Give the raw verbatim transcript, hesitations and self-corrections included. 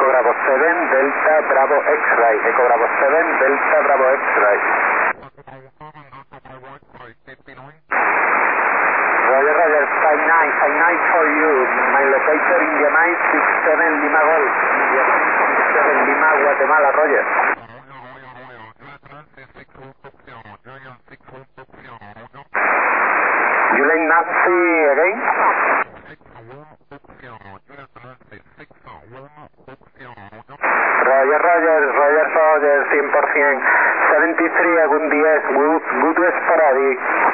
Bravo siete, Delta Bravo X-Ray, Eco Bravo siete, Delta Bravo X-Ray. Roger, Roger, five nine, five nine for you. My locator India nine six seven Lima Golf. India nine six seven Lima, Guatemala, Roger. Julian Nancy again. Roger, Roger, Roger, Roger, cien por ciento. setenta y tres, Agundi S, good, good sporadic.